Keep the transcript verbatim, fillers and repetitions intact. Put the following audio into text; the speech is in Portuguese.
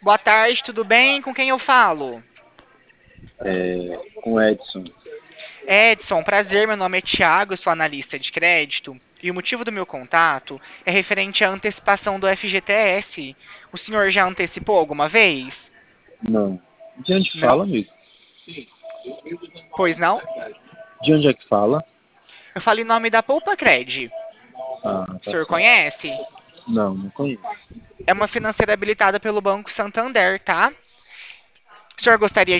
Boa tarde, tudo bem? Com quem eu falo? É, com Edson. Edson, prazer, meu nome é Thiago, eu sou analista de crédito. E o motivo do meu contato é referente à antecipação do F G T S. O senhor já antecipou alguma vez? Não. De onde Não? fala, amigo? Pois não? De onde é que fala? Eu falo em nome da Poupa Cred. Ah, O tá senhor certo. conhece? Não, não conheço. É uma financeira habilitada pelo Banco Santander, tá? O senhor gostaria